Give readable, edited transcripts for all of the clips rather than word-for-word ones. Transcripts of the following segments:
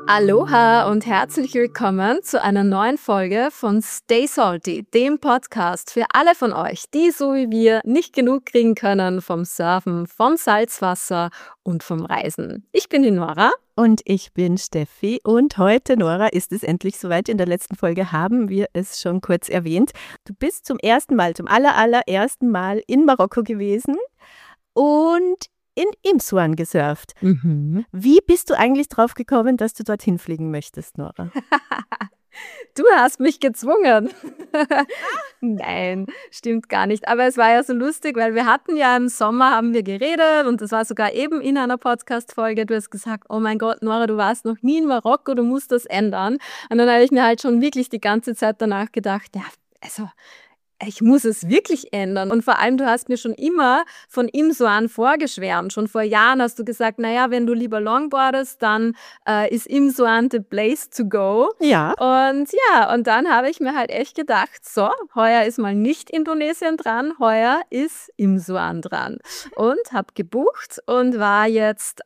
Aloha und herzlich willkommen zu einer neuen Folge von Stay Salty, dem Podcast für alle von euch, die so wie wir nicht genug kriegen können vom Surfen, vom Salzwasser und vom Reisen. Ich bin die Nora. Und ich bin Steffi und heute, Nora, ist es endlich soweit. In der letzten Folge haben wir es schon kurz erwähnt. Du bist zum allerersten Mal in Marokko gewesen und in Imsouane gesurft. Wie bist du eigentlich drauf gekommen, dass du dorthin fliegen möchtest, Nora? Du hast mich gezwungen. Nein, stimmt gar nicht. Aber es war ja so lustig, weil wir hatten ja im Sommer, haben wir geredet und das war sogar eben in einer Podcast-Folge. Du hast gesagt, oh mein Gott, Nora, du warst noch nie in Marokko, du musst das ändern. Und dann habe ich mir halt schon wirklich die ganze Zeit danach gedacht, ja, also ich muss es wirklich ändern. Und vor allem, du hast mir schon immer von Imsouane vorgeschwärmt. Schon vor Jahren hast du gesagt, naja, wenn du lieber longboardest, dann ist Imsouane the place to go. Ja. Und dann habe ich mir halt echt gedacht, so, heuer ist mal nicht Indonesien dran, heuer ist Imsouane dran. Und habe gebucht und war jetzt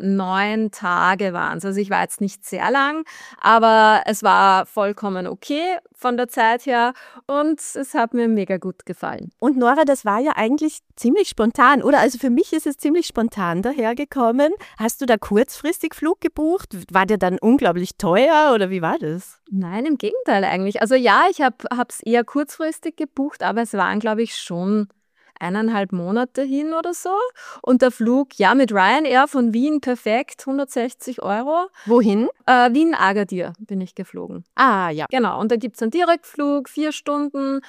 9 Tage waren es. Also ich war jetzt nicht sehr lang, aber es war vollkommen okay von der Zeit her und es hat mir mega gut gefallen. Und Nora, das war ja eigentlich ziemlich spontan, oder? Also für mich ist es ziemlich spontan dahergekommen. Hast du da kurzfristig Flug gebucht? War der dann unglaublich teuer oder wie war das? Nein, im Gegenteil eigentlich. Also ja, ich habe es eher kurzfristig gebucht, aber es waren, glaube ich, schon 1,5 Monate hin oder so. Und der Flug, ja, mit Ryanair von Wien perfekt, 160 €. Wohin? Wien-Agadir bin ich geflogen. Ah, ja. Genau, und da gibt es einen Direktflug, 4 Stunden,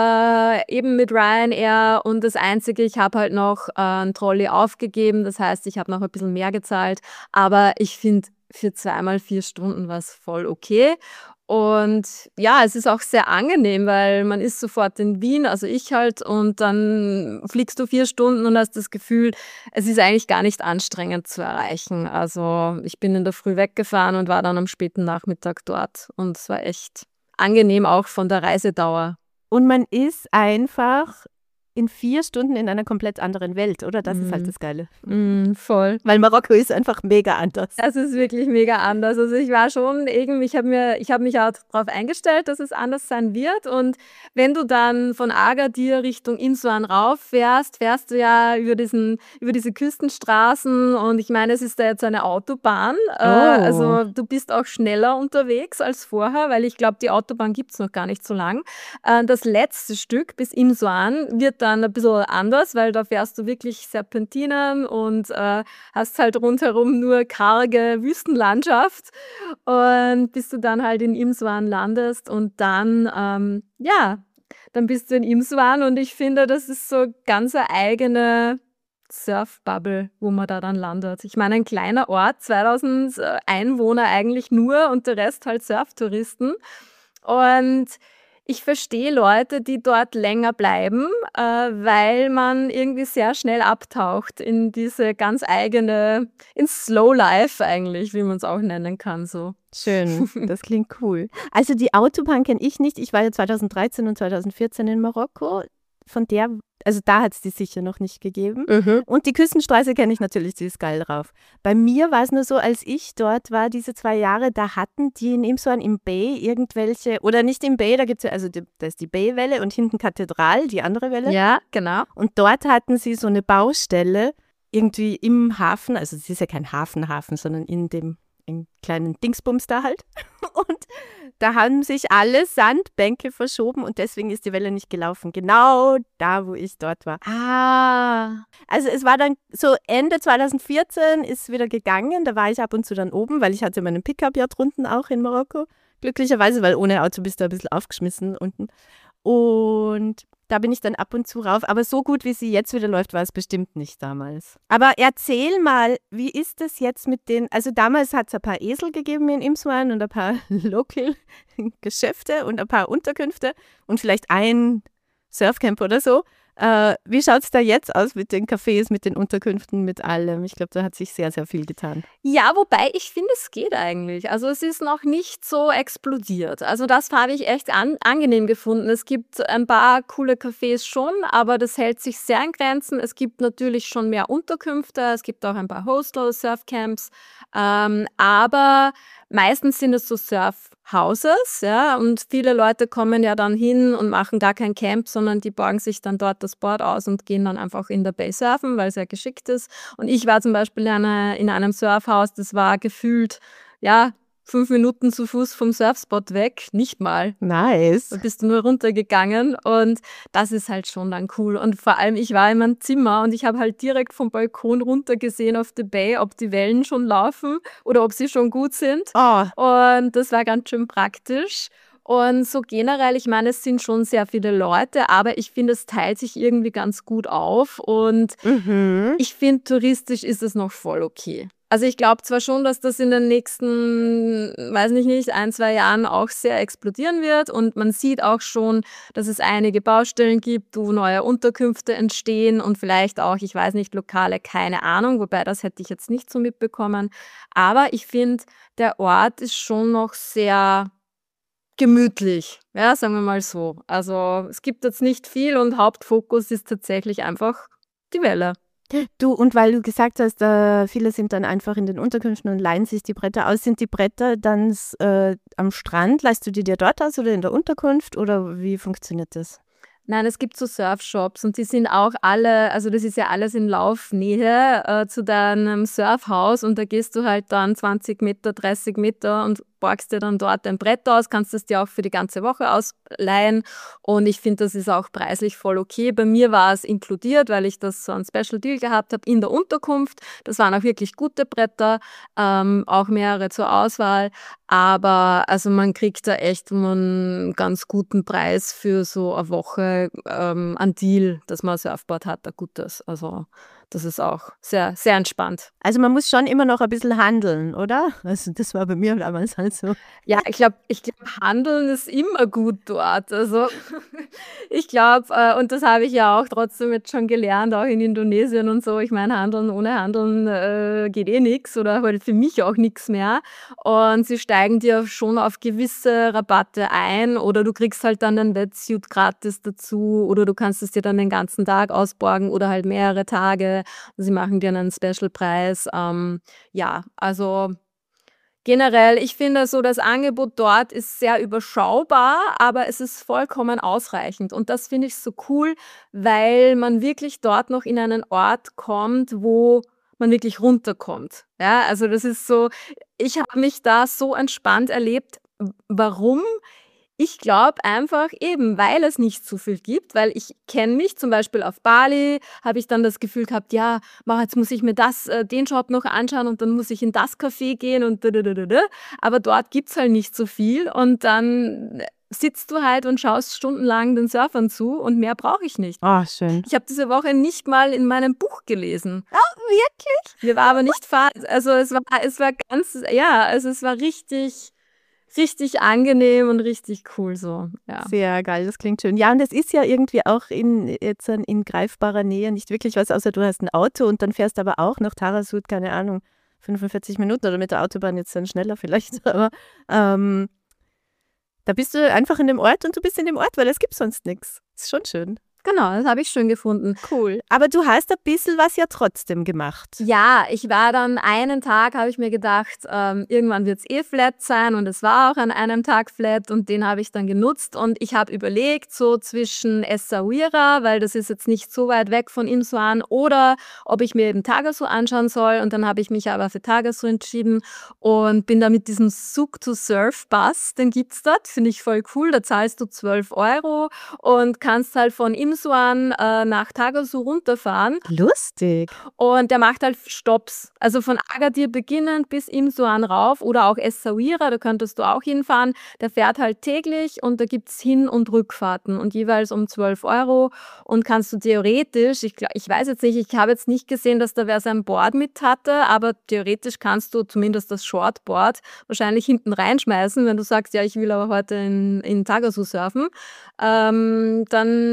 eben mit Ryanair. Und das Einzige, ich habe halt noch einen Trolley aufgegeben, das heißt, ich habe noch ein bisschen mehr gezahlt. Aber ich finde, für 2 mal 4 Stunden war es voll okay. Und ja, es ist auch sehr angenehm, weil man ist sofort in Wien, also ich halt, und dann fliegst du 4 Stunden und hast das Gefühl, es ist eigentlich gar nicht anstrengend zu erreichen. Also ich bin in der Früh weggefahren und war dann am späten Nachmittag dort und es war echt angenehm auch von der Reisedauer. Und man ist einfach in 4 Stunden in einer komplett anderen Welt, oder? Das ist halt das Geile. Voll. Weil Marokko ist einfach mega anders. Das ist wirklich mega anders. Also ich war schon irgendwie, ich habe mich auch darauf eingestellt, dass es anders sein wird. Und wenn du dann von Agadir Richtung Imsouane rauf fährst du ja über diese Küstenstraßen. Und ich meine, es ist da jetzt eine Autobahn. Also du bist auch schneller unterwegs als vorher, weil ich glaube, die Autobahn gibt es noch gar nicht so lang. Das letzte Stück bis Imsouane wird dann ein bisschen anders, weil da fährst du wirklich Serpentinen und hast halt rundherum nur karge Wüstenlandschaft und bis du dann halt in Imsouane landest und dann, dann bist du in Imsouane und ich finde, das ist so ganz eine eigene Surfbubble, wo man da dann landet. Ich meine, ein kleiner Ort, 2000 Einwohner eigentlich nur und der Rest halt Surftouristen und ich verstehe Leute, die dort länger bleiben, weil man irgendwie sehr schnell abtaucht in diese ganz eigene, ins Slow Life eigentlich, wie man es auch nennen kann. So. Schön, das klingt cool. Also die Autobahn kenne ich nicht. Ich war ja 2013 und 2014 in Marokko. Also da hat es die sicher noch nicht gegeben. Und die Küstenstraße kenne ich natürlich, die ist geil drauf. Bei mir war es nur so, als ich dort war, diese 2 Jahre, da hatten die in Imsouane im Bay irgendwelche, oder nicht im Bay, da gibt es ja, also da ist die Bay-Welle und hinten Kathedral, die andere Welle. Ja, genau. Und dort hatten sie so eine Baustelle irgendwie im Hafen, also es ist ja kein Hafen, sondern in dem kleinen Dingsbums da halt. Und da haben sich alle Sandbänke verschoben und deswegen ist die Welle nicht gelaufen. Genau da, wo ich dort war. Also es war dann so Ende 2014 ist wieder gegangen. Da war ich ab und zu dann oben, weil ich hatte meinen Pickup ja drunten auch in Marokko. Glücklicherweise, weil ohne Auto bist du ein bisschen aufgeschmissen unten. Und da bin ich dann ab und zu rauf. Aber so gut, wie sie jetzt wieder läuft, war es bestimmt nicht damals. Aber erzähl mal, wie ist das jetzt mit den, also damals hat es ein paar Esel gegeben in Imsouane und ein paar Local-Geschäfte und ein paar Unterkünfte und vielleicht ein Surfcamp oder so. Wie schaut es da jetzt aus mit den Cafés, mit den Unterkünften, mit allem? Ich glaube, da hat sich sehr, sehr viel getan. Ja, wobei ich finde, es geht eigentlich. Also es ist noch nicht so explodiert. Also das habe ich echt angenehm gefunden. Es gibt ein paar coole Cafés schon, aber das hält sich sehr in Grenzen. Es gibt natürlich schon mehr Unterkünfte, es gibt auch ein paar Hostels, Surfcamps, aber meistens sind es so Surfhouses, ja, und viele Leute kommen ja dann hin und machen gar kein Camp, sondern die borgen sich dann dort das Board aus und gehen dann einfach in der Bay surfen, weil es ja geschickt ist. Und ich war zum Beispiel in einem Surfhaus, das war gefühlt, ja, 5 Minuten zu Fuß vom Surfspot weg, nicht mal. Nice. Da bist du nur runtergegangen und das ist halt schon dann cool. Und vor allem, ich war in meinem Zimmer und ich habe halt direkt vom Balkon runter gesehen auf die Bay, ob die Wellen schon laufen oder ob sie schon gut sind. Oh, Und das war ganz schön praktisch. Und so generell, ich meine, es sind schon sehr viele Leute, aber ich finde, es teilt sich irgendwie ganz gut auf. Und ich finde, touristisch ist es noch voll okay. Also ich glaube zwar schon, dass das in den nächsten, weiß nicht, 1, 2 Jahren auch sehr explodieren wird. Und man sieht auch schon, dass es einige Baustellen gibt, wo neue Unterkünfte entstehen und vielleicht auch, ich weiß nicht, Lokale, keine Ahnung, wobei das hätte ich jetzt nicht so mitbekommen. Aber ich finde, der Ort ist schon noch sehr gemütlich, ja, sagen wir mal so. Also es gibt jetzt nicht viel und Hauptfokus ist tatsächlich einfach die Welle. du, und weil du gesagt hast, viele sind dann einfach in den Unterkünften und leihen sich die Bretter aus. Sind die Bretter dann am Strand? Leihst du die dir dort aus oder in der Unterkunft? Oder wie funktioniert das? Nein, es gibt so Surfshops und die sind auch alle, also das ist ja alles in Laufnähe zu deinem Surfhaus und da gehst du halt dann 20 Meter, 30 Meter und borgst dir dann dort ein Brett aus, kannst es dir auch für die ganze Woche ausleihen und ich finde, das ist auch preislich voll okay. Bei mir war es inkludiert, weil ich das so ein Special Deal gehabt habe in der Unterkunft. Das waren auch wirklich gute Bretter, auch mehrere zur Auswahl, aber also man kriegt da echt einen ganz guten Preis für so eine Woche ein Deal, dass man ein Surfboard hat, ein gutes. Also das ist auch sehr, sehr entspannt. Also man muss schon immer noch ein bisschen handeln, oder? Also das war bei mir damals halt so. Ja, ich glaube, Handeln ist immer gut dort. Also ich glaube, und das habe ich ja auch trotzdem jetzt schon gelernt, auch in Indonesien und so. Ich meine, Handeln ohne Handeln geht eh nichts oder halt für mich auch nichts mehr. Und sie steigen dir schon auf gewisse Rabatte ein oder du kriegst halt dann den Wetsuit gratis dazu oder du kannst es dir dann den ganzen Tag ausborgen oder halt mehrere Tage. Sie machen dir einen Specialpreis. Ja, also generell, ich finde so, das Angebot dort ist sehr überschaubar, aber es ist vollkommen ausreichend. Und das finde ich so cool, weil man wirklich dort noch in einen Ort kommt, wo man wirklich runterkommt. Ja, also das ist so, ich habe mich da so entspannt erlebt. Warum? Ich glaube einfach eben, weil es nicht so viel gibt, weil ich kenne mich zum Beispiel auf Bali, habe ich dann das Gefühl gehabt, ja, jetzt muss ich mir den Shop noch anschauen und dann muss ich in das Café gehen und da. Aber dort gibt's halt nicht so viel und dann sitzt du halt und schaust stundenlang den Surfern zu und mehr brauche ich nicht. Oh, schön. Ich habe diese Woche nicht mal in meinem Buch gelesen. Oh, wirklich? Mir war aber nicht also es war ganz, ja, also es war richtig angenehm und richtig cool so, ja. Sehr geil, das klingt schön. Ja, und es ist ja irgendwie auch jetzt in greifbarer Nähe nicht wirklich was, außer du hast ein Auto und dann fährst aber auch nach Tarazout, keine Ahnung, 45 Minuten oder mit der Autobahn jetzt dann schneller vielleicht, aber da bist du einfach in dem Ort und du bist in dem Ort, weil es gibt sonst nichts. Ist schon schön. Genau, das habe ich schön gefunden. Cool. Aber du hast ein bisschen was ja trotzdem gemacht. Ja, ich war dann einen Tag, habe ich mir gedacht, irgendwann wird es flat sein und es war auch an einem Tag flat und den habe ich dann genutzt und ich habe überlegt, so zwischen Essaouira, weil das ist jetzt nicht so weit weg von Imsoan, oder ob ich mir eben Tagazu anschauen soll und dann habe ich mich aber für Tagazu entschieden und bin da mit diesem Suk-to-Surf-Bus, den gibt's dort, finde ich voll cool, da zahlst du 12 € und kannst halt von Imsoan nach Tagazu runterfahren. Lustig. Und der macht halt Stopps. Also von Agadir beginnend bis Imsoan rauf oder auch Essaouira, da könntest du auch hinfahren. Der fährt halt täglich und da gibt's Hin- und Rückfahrten und jeweils um 12 € und kannst du theoretisch, ich weiß jetzt nicht, ich habe jetzt nicht gesehen, dass da wer sein Board mit hatte, aber theoretisch kannst du zumindest das Shortboard wahrscheinlich hinten reinschmeißen, wenn du sagst, ja, ich will aber heute in Tagazu surfen. Dann ist das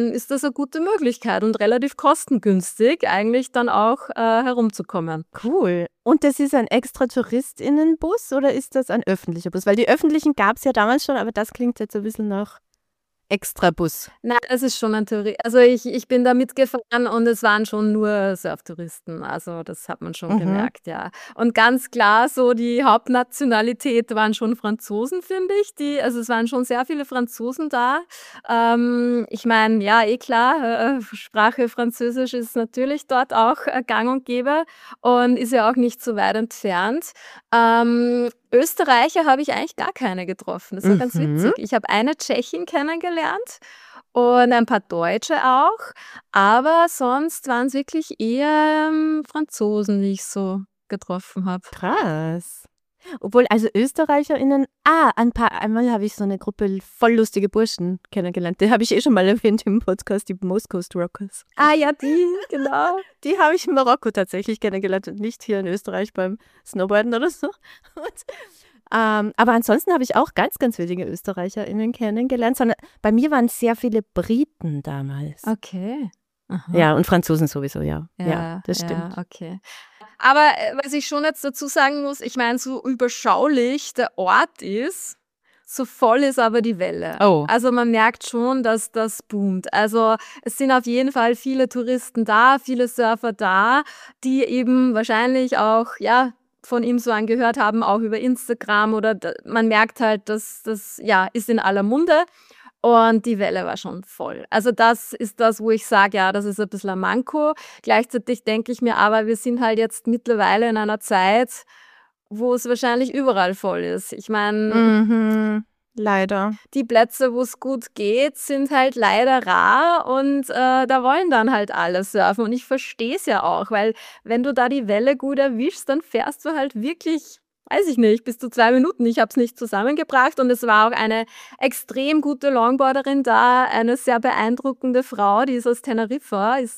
das eine gute Möglichkeit und relativ kostengünstig eigentlich dann auch herumzukommen. Cool. Und das ist ein extra TouristInnenbus oder ist das ein öffentlicher Bus? Weil die öffentlichen gab es ja damals schon, aber das klingt jetzt ein bisschen nach Extrabus. Nein, es ist schon ein Tourist. Also ich bin da mitgefahren und es waren schon nur Surftouristen. Also das hat man schon gemerkt, ja. Und ganz klar, so die Hauptnationalität waren schon Franzosen, finde ich. Also es waren schon sehr viele Franzosen da. Ich meine, ja, klar, Sprache Französisch ist natürlich dort auch gang und gäbe und ist ja auch nicht so weit entfernt. Österreicher habe ich eigentlich gar keine getroffen. Das war ganz witzig. Ich habe eine Tschechin kennengelernt und ein paar Deutsche auch. Aber sonst waren es wirklich eher Franzosen, die ich so getroffen habe. Krass. Obwohl, also ÖsterreicherInnen, einmal habe ich so eine Gruppe voll lustige Burschen kennengelernt. Die habe ich schon mal erwähnt im Podcast, die Most Coast Rockers. Ah ja, die, genau. Die habe ich in Marokko tatsächlich kennengelernt und nicht hier in Österreich beim Snowboarden oder so. Aber ansonsten habe ich auch ganz, ganz wenige ÖsterreicherInnen kennengelernt, sondern bei mir waren sehr viele Briten damals. Okay. Aha. Ja, und Franzosen sowieso, ja. Ja, das stimmt. Ja, okay. Aber was ich schon jetzt dazu sagen muss, ich meine, so überschaulich der Ort ist, so voll ist aber die Welle. Oh. Also man merkt schon, dass das boomt. Also es sind auf jeden Fall viele Touristen da, viele Surfer da, die eben wahrscheinlich auch, ja, von ihm so angehört haben, auch über Instagram oder man merkt halt, dass das, ja, ist in aller Munde. Und die Welle war schon voll. Also das ist das, wo ich sage, ja, das ist ein bisschen ein Manko. Gleichzeitig denke ich mir aber, wir sind halt jetzt mittlerweile in einer Zeit, wo es wahrscheinlich überall voll ist. Ich meine, leider. Die Plätze, wo es gut geht, sind halt leider rar und da wollen dann halt alle surfen. Und ich verstehe es ja auch, weil wenn du da die Welle gut erwischst, dann fährst du halt wirklich, weiß ich nicht, bis zu 2 Minuten. Ich habe es nicht zusammengebracht und es war auch eine extrem gute Longboarderin da, eine sehr beeindruckende Frau, die ist aus Teneriffa, ist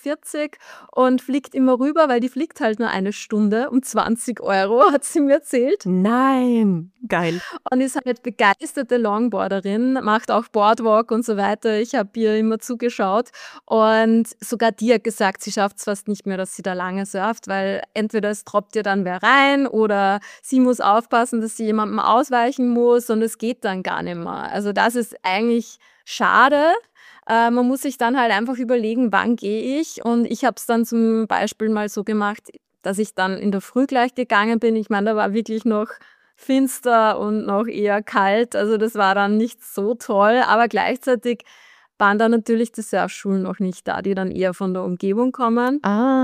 46 und fliegt immer rüber, weil die fliegt halt nur 1 Stunde um 20 €, hat sie mir erzählt. Nein, geil. Und ist halt begeisterte Longboarderin, macht auch Boardwalk und so weiter. Ich habe ihr immer zugeschaut und sogar die hat gesagt, sie schafft es fast nicht mehr, dass sie da lange surft, weil entweder es droppt ihr dann wer rein oder sie muss aufpassen, dass sie jemandem ausweichen muss und es geht dann gar nicht mehr. Also das ist eigentlich schade. Man muss sich dann halt einfach überlegen, wann gehe ich. Und ich habe es dann zum Beispiel mal so gemacht, dass ich dann in der Früh gleich gegangen bin. Ich meine, da war wirklich noch finster und noch eher kalt. Also das war dann nicht so toll. Aber gleichzeitig waren dann natürlich die Surfschulen noch nicht da, die dann eher von der Umgebung kommen.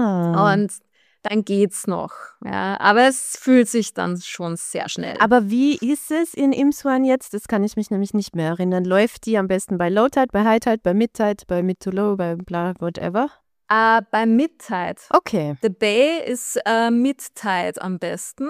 Und dann geht's noch. Ja. Aber es fühlt sich dann schon sehr schnell. Aber wie ist es in Imswan jetzt? Das kann ich mich nämlich nicht mehr erinnern. Läuft die am besten bei Low Tide, bei High Tide, bei Mid Tide, bei Mid to Low, bei bla, whatever? Bei Mid Tide. Okay. The Bay ist Mid Tide am besten.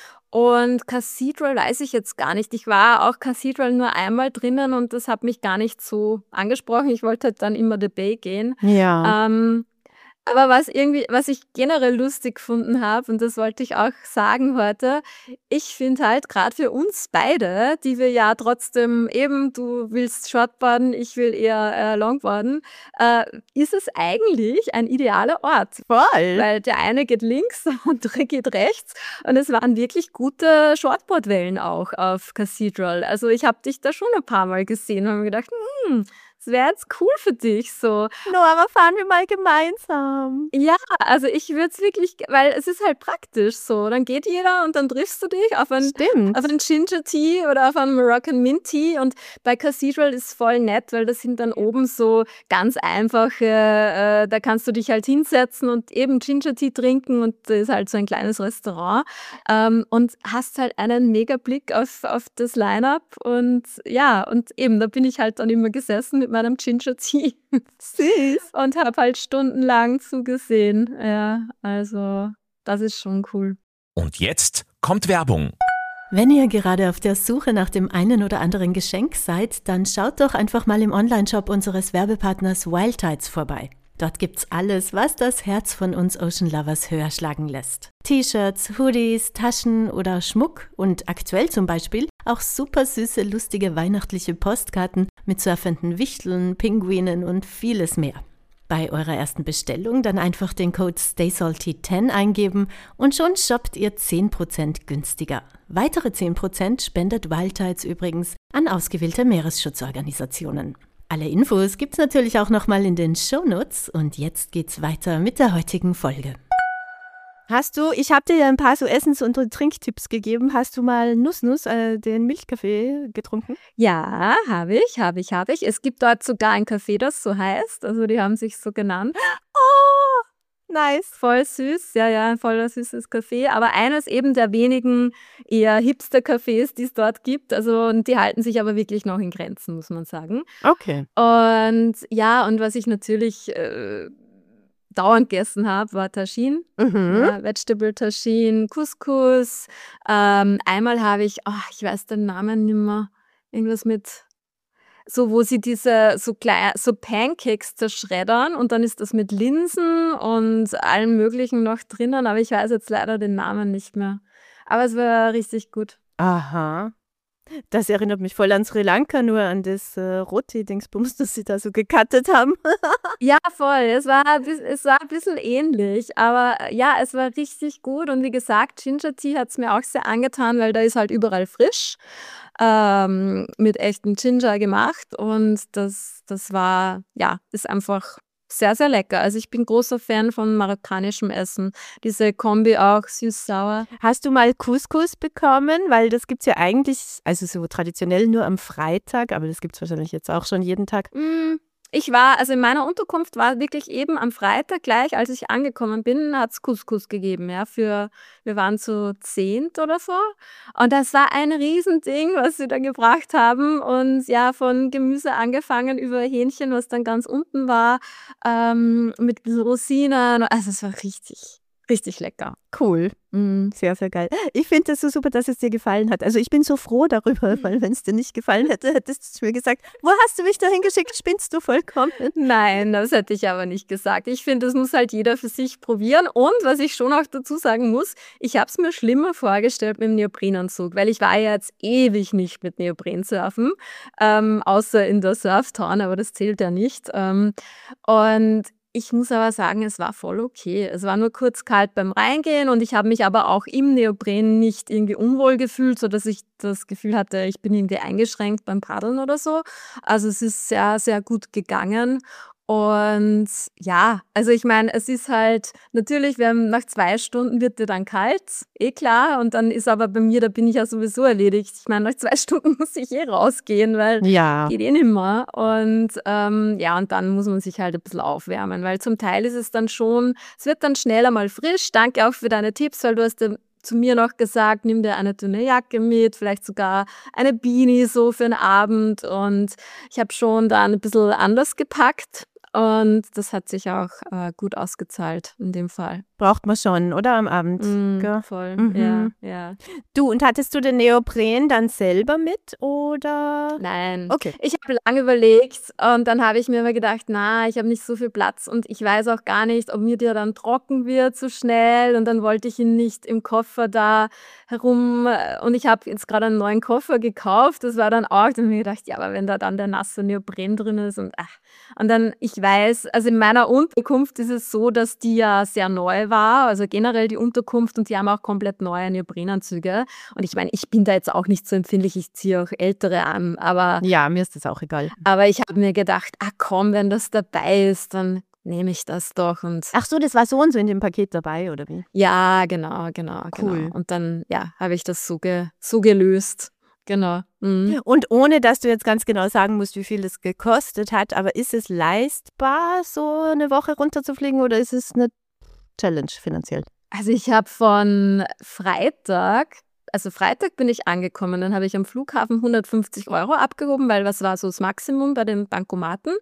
Und Cathedral weiß ich jetzt gar nicht. Ich war auch Cathedral nur einmal drinnen und das hat mich gar nicht so angesprochen. Ich wollte halt dann immer The Bay gehen. Ja. Aber was ich generell lustig gefunden habe, und das wollte ich auch sagen heute, ich finde halt gerade für uns beide, die wir ja trotzdem eben, du willst Shortboarden, ich will eher Longboarden, ist es eigentlich ein idealer Ort. Voll. Weil der eine geht links, der andere geht rechts und es waren wirklich gute Shortboardwellen auch auf Cathedral. Also ich habe dich da schon ein paar Mal gesehen und habe mir gedacht, das wäre jetzt cool für dich, so. Nora, fahren wir mal gemeinsam. Ja, also ich würde es wirklich, weil es ist halt praktisch so. Dann geht jeder und dann triffst du dich auf einen Ginger Tea oder auf einen Moroccan Mint Tea und bei Cathedral ist es voll nett, weil das sind dann oben so ganz einfache, da kannst du dich halt hinsetzen und eben Ginger Tea trinken und das ist halt so ein kleines Restaurant und hast halt einen mega Blick auf das Line-Up und ja, und eben, da bin ich halt dann immer gesessen mit meinem Ginger Tea. Süß. Und habe halt stundenlang zugesehen. Ja, also das ist schon cool. Und jetzt kommt Werbung. Wenn ihr gerade auf der Suche nach dem einen oder anderen Geschenk seid, dann schaut doch einfach mal im Onlineshop unseres Werbepartners Wild Tides vorbei. Dort gibt's alles, was das Herz von uns Ocean Lovers höher schlagen lässt. T-Shirts, Hoodies, Taschen oder Schmuck und aktuell zum Beispiel Auch super süße, lustige weihnachtliche Postkarten mit surfenden Wichteln, Pinguinen und vieles mehr. Bei eurer ersten Bestellung dann einfach den Code STAYSALTY10 eingeben und schon shoppt ihr 10% günstiger. Weitere 10% spendet Wild Tides übrigens an ausgewählte Meeresschutzorganisationen. Alle Infos gibt's natürlich auch nochmal in den Shownotes und jetzt geht's weiter mit der heutigen Folge. Ich habe dir ja ein paar so Essens- und Trinktipps gegeben. Hast du mal Nuss, den Milchkaffee getrunken? Ja, habe ich. Es gibt dort sogar ein Café, das so heißt. Also die haben sich so genannt. Oh, nice. Voll süß, ja, ein voller süßes Café. Aber eines eben der wenigen eher Hipster-Cafés, die es dort gibt. Also und die halten sich aber wirklich noch in Grenzen, muss man sagen. Okay. Und ja, und was ich natürlich dauernd gegessen habe, war Tajín. Ja, Vegetable Tajín, Couscous. Einmal habe ich weiß den Namen nicht mehr, irgendwas mit, so wo sie diese so Pancakes zerschreddern und dann ist das mit Linsen und allem Möglichen noch drinnen, aber ich weiß jetzt leider den Namen nicht mehr. Aber es war richtig gut. Aha. Das erinnert mich voll an Sri Lanka, nur an das Roti-Dingsbums, das sie da so gecuttet haben. Ja, voll. Es war ein bisschen ähnlich, aber ja, es war richtig gut. Und wie gesagt, Ginger Tea hat es mir auch sehr angetan, weil da ist halt überall frisch mit echtem Ginger gemacht. Und das war, ja, ist einfach sehr, sehr lecker. Also ich bin großer Fan von marokkanischem Essen. Diese Kombi auch süß-sauer. Hast du mal Couscous bekommen? Weil das gibt es ja eigentlich, also so traditionell nur am Freitag, aber das gibt es wahrscheinlich jetzt auch schon jeden Tag. Also in meiner Unterkunft war wirklich eben am Freitag gleich, als ich angekommen bin, hat es Couscous gegeben. Ja, wir waren zu 10 oder so. Und das war ein Riesending, was sie da gebracht haben. Und ja, von Gemüse angefangen über Hähnchen, was dann ganz unten war, mit ein bisschen Rosinen. Also es war richtig, richtig lecker. Cool. Sehr, sehr geil. Ich finde es so super, dass es dir gefallen hat. Also ich bin so froh darüber, weil wenn es dir nicht gefallen hätte, hättest du mir gesagt, wo hast du mich da hingeschickt? Spinnst du vollkommen? Nein, das hätte ich aber nicht gesagt. Ich finde, das muss halt jeder für sich probieren. Und was ich schon auch dazu sagen muss, ich habe es mir schlimmer vorgestellt mit dem Neoprenanzug, weil ich war ja jetzt ewig nicht mit Neopren surfen, außer in der Surftown, aber das zählt ja nicht. Und ich muss aber sagen, es war voll okay. Es war nur kurz kalt beim Reingehen und ich habe mich aber auch im Neopren nicht irgendwie unwohl gefühlt, sodass ich das Gefühl hatte, ich bin irgendwie eingeschränkt beim Paddeln oder so. Also es ist sehr, sehr gut gegangen. Und ja, also ich meine, es ist halt, natürlich, nach 2 Stunden wird dir dann kalt, klar. Und dann ist aber bei mir, da bin ich ja sowieso erledigt. Ich meine, nach 2 Stunden muss ich rausgehen, weil geht nicht mehr. Und ja, und dann muss man sich halt ein bisschen aufwärmen, weil zum Teil ist es dann schon, es wird dann schneller mal frisch. Danke auch für deine Tipps, weil du hast zu mir noch gesagt, nimm dir eine dünne Jacke mit, vielleicht sogar eine Beanie so für den Abend. Und ich habe schon dann ein bisschen anders gepackt. Und das hat sich auch gut ausgezahlt in dem Fall. Braucht man schon, oder? Am Abend. Voll, ja. Du, und hattest du den Neopren dann selber mit, oder? Nein. Okay. Ich habe lange überlegt und dann habe ich mir immer gedacht, ich habe nicht so viel Platz und ich weiß auch gar nicht, ob mir der dann trocken wird so schnell und dann wollte ich ihn nicht im Koffer da herum und ich habe jetzt gerade einen neuen Koffer gekauft, das war dann auch, dann habe ich mir gedacht, ja, aber wenn da dann der nasse Neopren drin ist und dann, ich weiß, also in meiner Unterkunft ist es so, dass die ja sehr neu war, also generell die Unterkunft und die haben auch komplett neue Neoprenanzüge und ich meine, ich bin da jetzt auch nicht so empfindlich, ich ziehe auch ältere an, aber ja, mir ist das auch egal. Aber ich habe mir gedacht, komm, wenn das dabei ist, dann nehme ich das doch. Und ach so, das war so und so in dem Paket dabei, oder wie? Ja, genau. Cool. Und dann, habe ich das so gelöst. Genau. Und ohne, dass du jetzt ganz genau sagen musst, wie viel es gekostet hat, aber ist es leistbar, so eine Woche runterzufliegen oder ist es eine Challenge finanziell? Also ich habe von Freitag bin ich angekommen, dann habe ich am Flughafen 150 € abgehoben, weil was war so das Maximum bei den Bankomaten.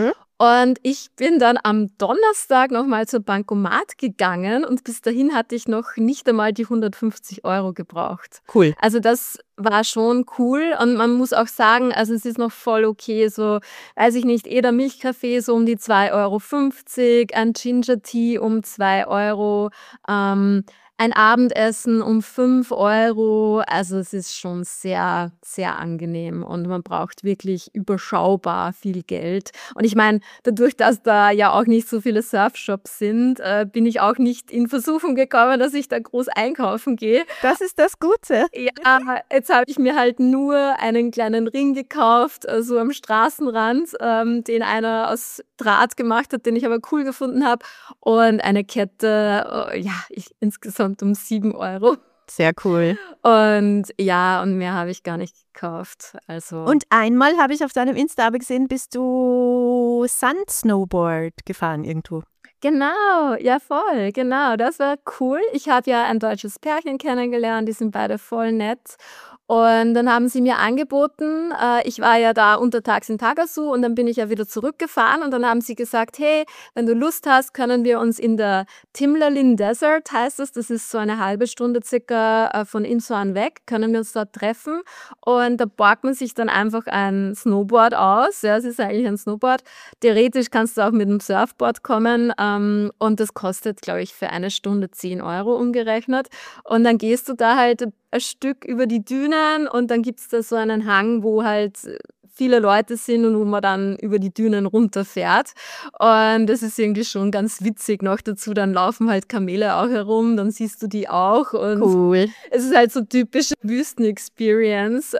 Und ich bin dann am Donnerstag nochmal zur Bankomat gegangen und bis dahin hatte ich noch nicht einmal die 150 € gebraucht. Cool. Also das war schon cool und man muss auch sagen, also es ist noch voll okay, so, weiß ich nicht, der Milchkaffee so um die 2,50 €, ein Ginger Tea um 2 €, ein Abendessen um 5 €. Also es ist schon sehr, sehr angenehm und man braucht wirklich überschaubar viel Geld. Und ich meine, dadurch, dass da ja auch nicht so viele Surfshops sind, bin ich auch nicht in Versuchung gekommen, dass ich da groß einkaufen gehe. Das ist das Gute. Ja, jetzt habe ich mir halt nur einen kleinen Ring gekauft, so am Straßenrand, den einer aus Draht gemacht hat, den ich aber cool gefunden habe. Und eine Kette, insgesamt um 7 €. Sehr cool. Und ja, und mehr habe ich gar nicht gekauft. Also. Und einmal habe ich auf deinem Insta gesehen, bist du Sand-Snowboard gefahren irgendwo. Genau, ja voll, genau, das war cool. Ich habe ja ein deutsches Pärchen kennengelernt, die sind beide voll nett. Und dann haben sie mir angeboten, ich war ja da untertags in Tagasu und dann bin ich ja wieder zurückgefahren und dann haben sie gesagt, hey, wenn du Lust hast, können wir uns in der Timlalin Desert, heißt es, das ist so eine halbe Stunde circa von Insuan weg, können wir uns dort treffen und da borgt man sich dann einfach ein Snowboard aus, ja, es ist eigentlich ein Snowboard. Theoretisch kannst du auch mit einem Surfboard kommen und das kostet, glaube ich, für eine Stunde 10 € umgerechnet und dann gehst du da halt ein Stück über die Dünen und dann gibt es da so einen Hang, wo halt viele Leute sind und wo man dann über die Dünen runterfährt. Und das ist irgendwie schon ganz witzig. Noch dazu, dann laufen halt Kamele auch herum, dann siehst du die auch. Und cool. Es ist halt so typische Wüsten-Experience.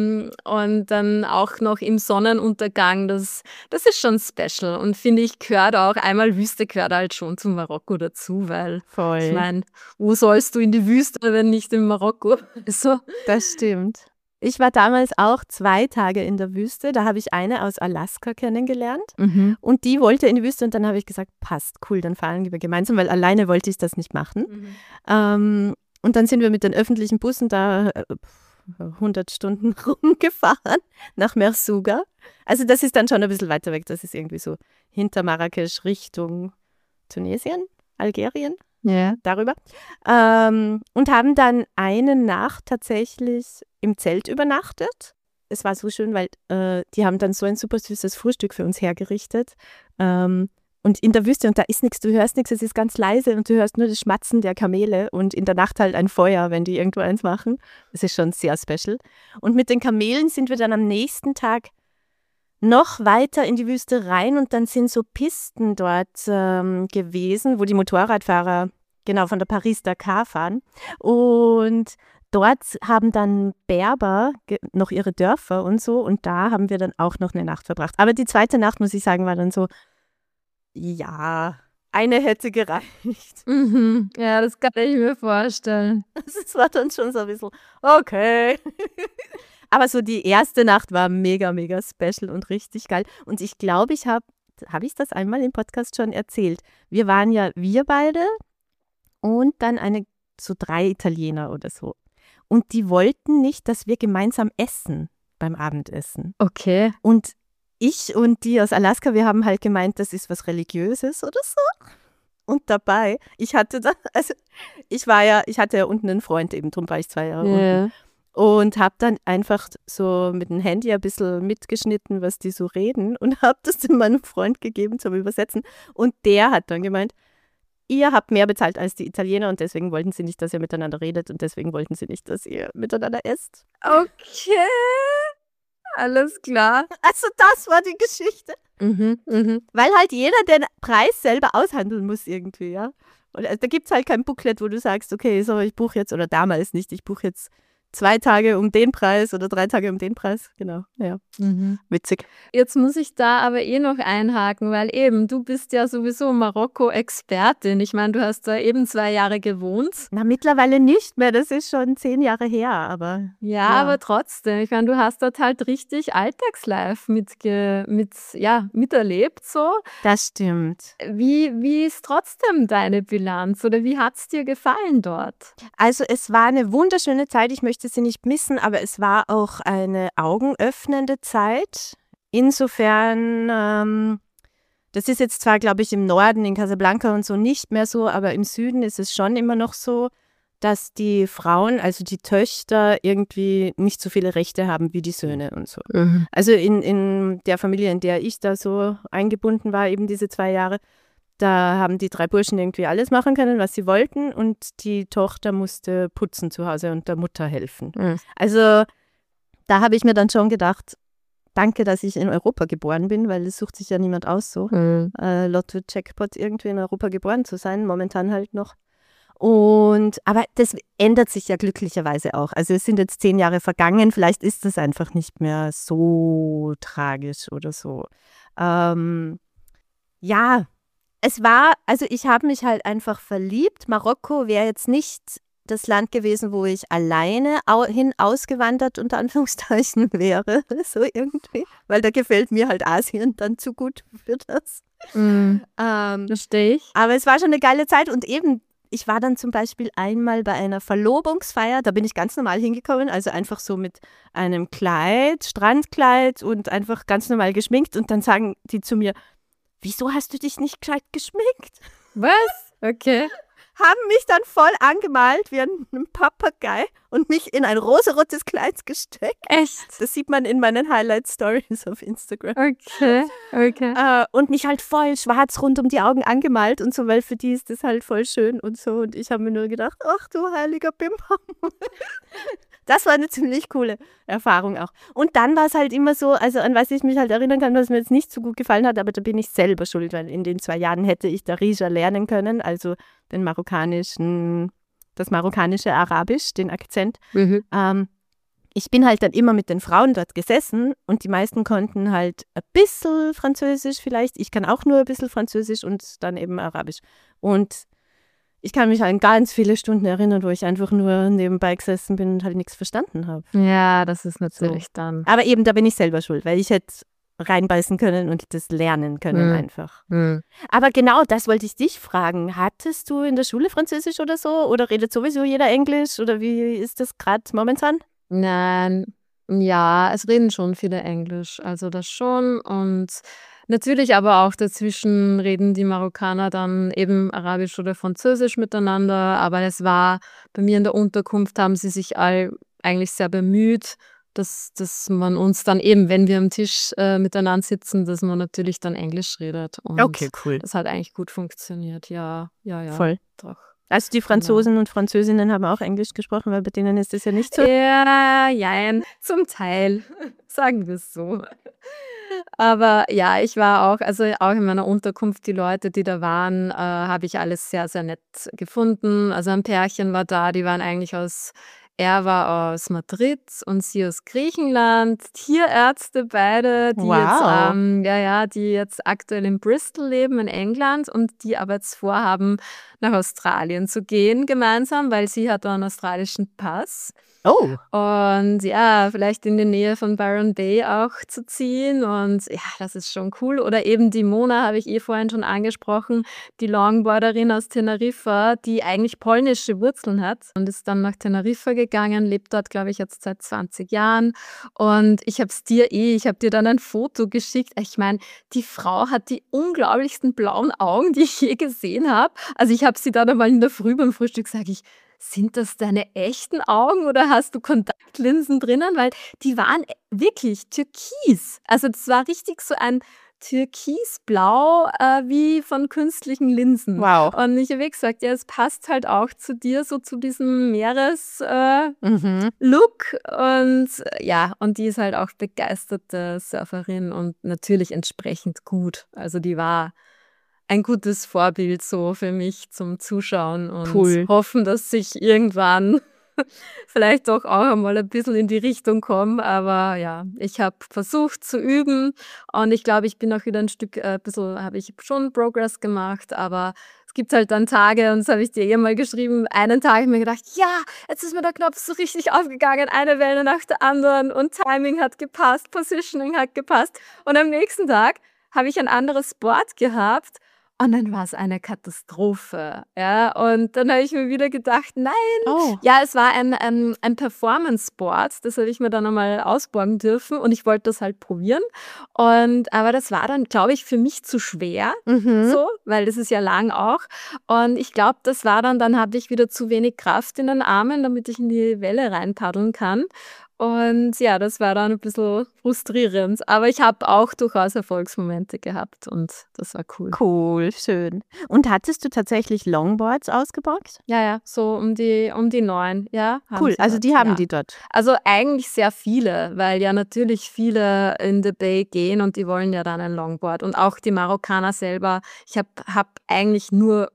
Und dann auch noch im Sonnenuntergang, das ist schon special. Und finde ich, gehört auch, einmal Wüste gehört halt schon zu Marokko dazu, weil Voll. Ich meine, wo sollst du in die Wüste, wenn nicht in Marokko? So. Das stimmt. Ich war damals auch 2 Tage in der Wüste. Da habe ich eine aus Alaska kennengelernt. Und die wollte in die Wüste und dann habe ich gesagt, passt, cool, dann fahren wir gemeinsam, weil alleine wollte ich das nicht machen. Und dann sind wir mit den öffentlichen Bussen da 100 Stunden rumgefahren nach Merzouga. Also das ist dann schon ein bisschen weiter weg. Das ist irgendwie so hinter Marrakesch Richtung Tunesien, Algerien. Ja, darüber. Und haben dann eine Nacht tatsächlich im Zelt übernachtet. Es war so schön, weil die haben dann so ein super süßes Frühstück für uns hergerichtet. Und in der Wüste, und da ist nichts, du hörst nichts, es ist ganz leise und du hörst nur das Schmatzen der Kamele und in der Nacht halt ein Feuer, wenn die irgendwo eins machen. Das ist schon sehr special. Und mit den Kamelen sind wir dann am nächsten Tag noch weiter in die Wüste rein und dann sind so Pisten dort gewesen, wo die Motorradfahrer genau von der Paris-Dakar fahren. Und dort haben dann Berber noch ihre Dörfer und so und da haben wir dann auch noch eine Nacht verbracht. Aber die zweite Nacht, muss ich sagen, war dann so, ja, eine hätte gereicht. Ja, das kann ich mir vorstellen. Das war dann schon so ein bisschen, okay. Aber so die erste Nacht war mega, mega special und richtig geil. Und ich glaube, habe ich das einmal im Podcast schon erzählt. Wir waren ja, wir beide und dann so 3 Italiener oder so. Und die wollten nicht, dass wir gemeinsam essen beim Abendessen. Okay. Und ich und die aus Alaska, wir haben halt gemeint, das ist was Religiöses oder so. Und dabei, ich hatte ja unten einen Freund eben, drum war ich 2 Jahre unten. Und habe dann einfach so mit dem Handy ein bisschen mitgeschnitten, was die so reden und habe das dann meinem Freund gegeben zum Übersetzen. Und der hat dann gemeint, ihr habt mehr bezahlt als die Italiener und deswegen wollten sie nicht, dass ihr miteinander redet und deswegen wollten sie nicht, dass ihr miteinander esst. Okay, alles klar. Also das war die Geschichte. Weil halt jeder den Preis selber aushandeln muss irgendwie, ja. Und da gibt es halt kein Booklet, wo du sagst, okay, so ich buche jetzt, oder damals nicht, ich buche jetzt 2 Tage um den Preis oder 3 Tage um den Preis. Genau, ja. Witzig. Jetzt muss ich da aber noch einhaken, weil eben, du bist ja sowieso Marokko-Expertin. Ich meine, du hast da eben 2 Jahre gewohnt. Na, mittlerweile nicht mehr, das ist schon 10 Jahre her, aber... Ja, aber trotzdem, ich meine, du hast dort halt richtig Alltagslife miterlebt, so. Das stimmt. Wie ist trotzdem deine Bilanz oder wie hat es dir gefallen dort? Also es war eine wunderschöne Zeit, ich möchte sie nicht missen, aber es war auch eine augenöffnende Zeit. Insofern, das ist jetzt zwar, glaube ich, im Norden, in Casablanca und so nicht mehr so, aber im Süden ist es schon immer noch so, dass die Frauen, also die Töchter, irgendwie nicht so viele Rechte haben wie die Söhne und so. Also in der Familie, in der ich da so eingebunden war, eben diese 2 Jahre, Da haben die 3 Burschen irgendwie alles machen können, was sie wollten und die Tochter musste putzen zu Hause und der Mutter helfen. Also da habe ich mir dann schon gedacht, danke, dass ich in Europa geboren bin, weil es sucht sich ja niemand aus so. Lotto-Jackpot irgendwie in Europa geboren zu sein, momentan halt noch. Aber das ändert sich ja glücklicherweise auch. Also es sind jetzt 10 Jahre vergangen, vielleicht ist das einfach nicht mehr so tragisch oder so. Ich habe mich halt einfach verliebt. Marokko wäre jetzt nicht das Land gewesen, wo ich alleine ausgewandert unter Anführungszeichen wäre, so irgendwie. Weil da gefällt mir halt Asien dann zu gut für das. Verstehe ich. Aber es war schon eine geile Zeit und eben, ich war dann zum Beispiel einmal bei einer Verlobungsfeier, da bin ich ganz normal hingekommen, also einfach so mit einem Kleid, Strandkleid und einfach ganz normal geschminkt und dann sagen die zu mir, wieso hast du dich nicht gescheit geschminkt? Was? Okay. Haben mich dann voll angemalt wie ein Papagei und mich in ein rosarotes Kleid gesteckt. Echt? Das sieht man in meinen Highlight-Stories auf Instagram. Okay. Und mich halt voll schwarz rund um die Augen angemalt und so, weil für die ist das halt voll schön und so. Und ich habe mir nur gedacht, ach du heiliger Bimbam. Das war eine ziemlich coole Erfahrung auch. Und dann war es halt immer so, also an was ich mich halt erinnern kann, was mir jetzt nicht so gut gefallen hat, aber da bin ich selber schuld, weil in den 2 Jahren hätte ich Darija lernen können, also das marokkanische Arabisch, den Akzent. Ich bin halt dann immer mit den Frauen dort gesessen und die meisten konnten halt ein bisschen Französisch vielleicht. Ich kann auch nur ein bisschen Französisch und dann eben Arabisch. Und ich kann mich an ganz viele Stunden erinnern, wo ich einfach nur nebenbei gesessen bin und halt nichts verstanden habe. Ja, das ist natürlich dann. Aber eben, da bin ich selber schuld, weil ich hätte reinbeißen können und das lernen können einfach. Aber genau, das wollte ich dich fragen. Hattest du in der Schule Französisch oder so? Oder redet sowieso jeder Englisch? Oder wie ist das gerade momentan? Nein, ja, es reden schon viele Englisch, also das schon. Und natürlich aber auch dazwischen reden die Marokkaner dann eben Arabisch oder Französisch miteinander. Aber es war bei mir in der Unterkunft, haben sie sich all eigentlich sehr bemüht, dass man uns dann eben, wenn wir am Tisch miteinander sitzen, dass man natürlich dann Englisch redet. Und Okay, cool. das hat eigentlich gut funktioniert, ja. Voll. Doch. Also die Franzosen und Französinnen haben auch Englisch gesprochen, weil bei denen ist das ja nicht so. Ja, jein, zum Teil, sagen wir es so. Aber ja, ich war auch, also auch in meiner Unterkunft, die Leute, die da waren, habe ich alles sehr, sehr nett gefunden. Also ein Pärchen war da, er war aus Madrid und sie aus Griechenland, Tierärzte beide, die jetzt aktuell in Bristol leben, in England und die aber jetzt vorhaben, nach Australien zu gehen gemeinsam, weil sie hat einen australischen Pass. Oh. Und ja, vielleicht in die Nähe von Byron Bay auch zu ziehen und ja, das ist schon cool. Oder eben die Mona, habe ich vorhin schon angesprochen, die Longboarderin aus Teneriffa, die eigentlich polnische Wurzeln hat und ist dann nach Teneriffa gegangen, lebt dort, glaube ich, jetzt seit 20 Jahren. Und ich habe dir dann ein Foto geschickt. Ich meine, die Frau hat die unglaublichsten blauen Augen, die ich je gesehen habe. Also ich habe sie dann einmal in der Früh beim Frühstück, sage ich, sind das deine echten Augen oder hast du Kontaktlinsen drinnen? Weil die waren wirklich türkis. Also das war richtig so ein türkisblau wie von künstlichen Linsen. Wow. Und ich habe gesagt, ja, es passt halt auch zu dir, so zu diesem Meeres-Look. Und ja, und die ist halt auch begeisterte Surferin und natürlich entsprechend gut. Also die war ein gutes Vorbild so für mich zum Zuschauen und hoffen, dass ich irgendwann vielleicht doch auch einmal ein bisschen in die Richtung komme. Aber ja, ich habe versucht zu üben und ich glaube, ich bin auch wieder habe ich schon Progress gemacht, aber es gibt halt dann Tage, und das habe ich dir mal geschrieben, einen Tag habe ich mir gedacht, ja, jetzt ist mir der Knopf so richtig aufgegangen, eine Welle nach der anderen und Timing hat gepasst, Positioning hat gepasst und am nächsten Tag habe ich ein anderes Board gehabt. Und dann war es eine Katastrophe, ja. Und dann habe ich mir wieder gedacht, nein. Oh. Ja, es war ein Performance-Board, das habe ich mir dann einmal ausborgen dürfen und ich wollte das halt probieren. Aber das war dann, glaube ich, für mich zu schwer, so, weil das ist ja lang auch. Und ich glaube, das war dann habe ich wieder zu wenig Kraft in den Armen, damit ich in die Welle reinpaddeln kann. Und ja, das war dann ein bisschen frustrierend. Aber ich habe auch durchaus Erfolgsmomente gehabt und das war cool. Cool, schön. Und hattest du tatsächlich Longboards ausgeborgt? Ja, so um die 9, ja. Cool, also die haben ja. die dort. Also eigentlich sehr viele, weil ja natürlich viele in the Bay gehen und die wollen ja dann ein Longboard. Und auch die Marokkaner selber. Ich hab eigentlich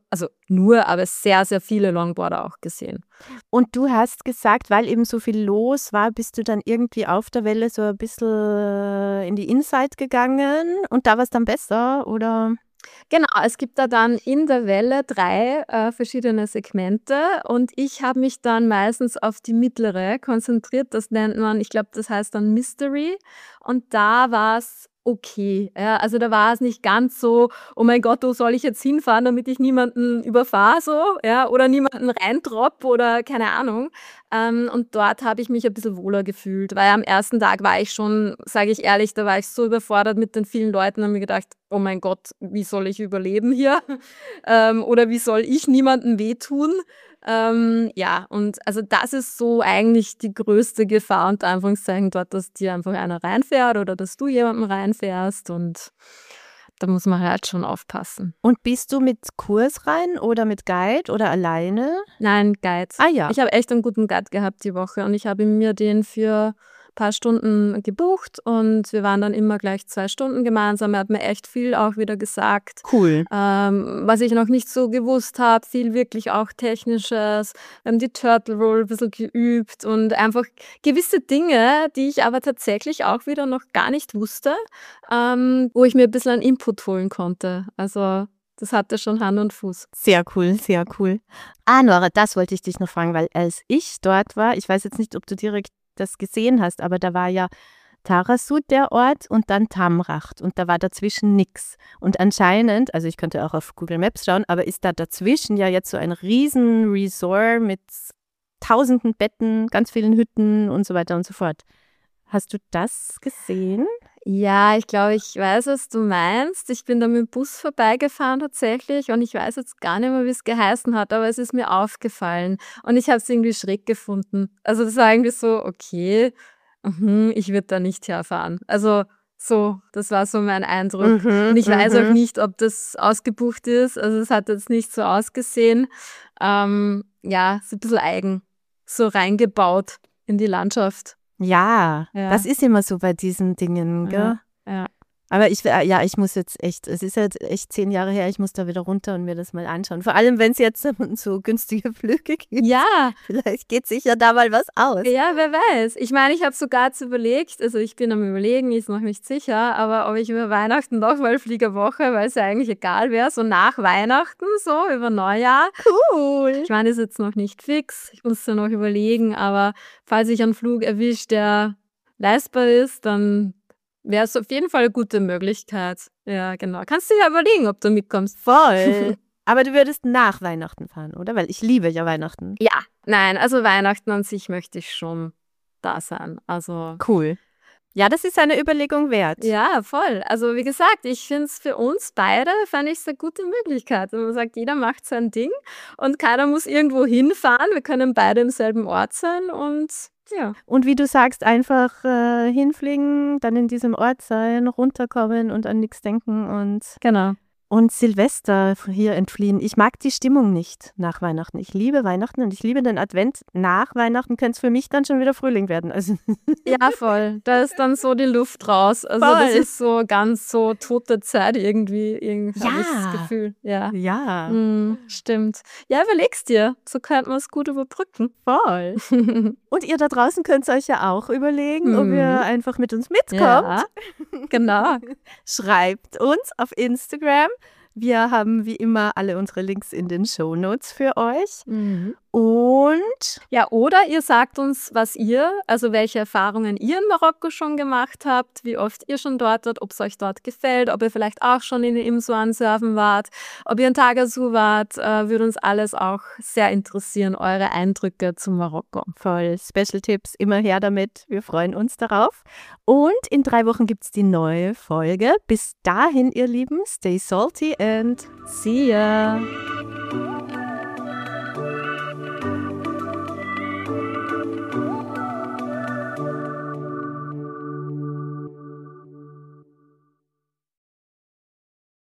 aber sehr, sehr viele Longboarder auch gesehen. Und du hast gesagt, weil eben so viel los war, bist du dann irgendwie auf der Welle so ein bisschen in die Inside gegangen und da war es dann besser, oder? Genau, es gibt da dann in der Welle 3 verschiedene Segmente und ich habe mich dann meistens auf die mittlere konzentriert. Das nennt man, ich glaube, das heißt dann Mystery. Und da war es okay. Ja, also da war es nicht ganz so, oh mein Gott, wo soll ich jetzt hinfahren, damit ich niemanden überfahre, so, ja, oder niemanden reindropp oder keine Ahnung. Und dort habe ich mich ein bisschen wohler gefühlt, weil am ersten Tag war ich schon, sage ich ehrlich, da war ich so überfordert mit den vielen Leuten und habe mir gedacht, oh mein Gott, wie soll ich überleben hier? Oder wie soll ich niemandem wehtun? Ja, und also das ist so eigentlich die größte Gefahr unter Anführungszeichen dort, dass dir einfach einer reinfährt oder dass du jemandem reinfährst und da muss man halt schon aufpassen. Und bist du mit Kurs rein oder mit Guide oder alleine? Nein, Guide. Ah ja. Ich habe echt einen guten Guide gehabt die Woche und ich habe mir den für ein paar Stunden gebucht und wir waren dann immer gleich 2 Stunden gemeinsam. Er hat mir echt viel auch wieder gesagt. Cool. Was ich noch nicht so gewusst habe, viel wirklich auch Technisches. Wir haben die Turtle Roll ein bisschen geübt und einfach gewisse Dinge, die ich aber tatsächlich auch wieder noch gar nicht wusste, wo ich mir ein bisschen einen Input holen konnte. Also das hatte schon Hand und Fuß. Sehr cool, sehr cool. Nora, das wollte ich dich noch fragen, weil als ich dort war, ich weiß jetzt nicht, ob du direkt das gesehen hast, aber da war ja Tarazout der Ort und dann Tamraght und da war dazwischen nichts. Und anscheinend, also ich könnte auch auf Google Maps schauen, aber ist da dazwischen ja jetzt so ein riesen Resort mit tausenden Betten, ganz vielen Hütten und so weiter und so fort. Hast du das gesehen? Ja, ich glaube, ich weiß, was du meinst. Ich bin da mit dem Bus vorbeigefahren tatsächlich und ich weiß jetzt gar nicht mehr, wie es geheißen hat, aber es ist mir aufgefallen und ich habe es irgendwie schräg gefunden. Also das war irgendwie so, okay, ich würde da nicht herfahren. Also so, das war so mein Eindruck. Und ich weiß auch nicht, ob das ausgebucht ist. Also es hat jetzt nicht so ausgesehen. Ja, ist ein bisschen eigen, so reingebaut in die Landschaft. Ja, Ja. das ist immer so bei diesen Dingen, gell? Ja. Aber ich muss jetzt echt, es ist jetzt echt 10 Jahre her, ich muss da wieder runter und mir das mal anschauen. Vor allem, wenn es jetzt so günstige Flüge gibt. Ja, Vielleicht geht sich ja da mal was aus. ja, wer weiß. Ich meine, ich habe sogar jetzt überlegt, also ich bin am Überlegen, ist noch nicht sicher, aber ob ich über Weihnachten nochmal fliege Woche, weil es ja eigentlich egal wäre, so nach Weihnachten, so über Neujahr. Cool. Ich meine, ist jetzt noch nicht fix, ich muss da noch überlegen, aber falls ich einen Flug erwische, der leistbar ist, dann wäre es auf jeden Fall eine gute Möglichkeit. Ja, genau. Kannst du ja überlegen, ob du mitkommst. Voll. Aber du würdest nach Weihnachten fahren, oder? Weil ich liebe ja Weihnachten. Ja, nein, also Weihnachten an sich möchte ich schon da sein. Also Cool. Ja, das ist eine Überlegung wert. ja, voll. Also wie gesagt, ich finde es für uns beide, fand ich es eine gute Möglichkeit. Und man sagt, jeder macht sein Ding und keiner muss irgendwo hinfahren. Wir können beide im selben Ort sein und ja. Und wie du sagst, einfach hinfliegen, dann in diesem Ort sein, runterkommen und an nichts denken Genau. und Silvester hier entfliehen. Ich mag die Stimmung nicht nach Weihnachten. Ich liebe Weihnachten und ich liebe den Advent. Nach Weihnachten könnte es für mich dann schon wieder Frühling werden. Also Ja, voll. Da ist dann so die Luft raus. Also Voll. das ist so ganz so tote Zeit irgendwie habe ich das Ja. Gefühl. Ja. ja, Stimmt. Ja, überleg's dir. So könnte man es gut überbrücken. voll. Und ihr da draußen könnt es euch ja auch überlegen, ob ihr einfach mit uns mitkommt. Ja, genau. Schreibt uns auf Instagram. Wir haben wie immer alle unsere Links in den Shownotes für euch. Und Ja, oder ihr sagt uns, also welche Erfahrungen ihr in Marokko schon gemacht habt, wie oft ihr schon dort wart, ob es euch dort gefällt, ob ihr vielleicht auch schon in Imsoan surfen wart, ob ihr in Tagazout wart, würde uns alles auch sehr interessieren, eure Eindrücke zu Marokko. voll Special-Tipps, immer her damit. Wir freuen uns darauf. Und in 3 Wochen gibt es die neue Folge. Bis dahin, ihr Lieben, stay salty and See ya!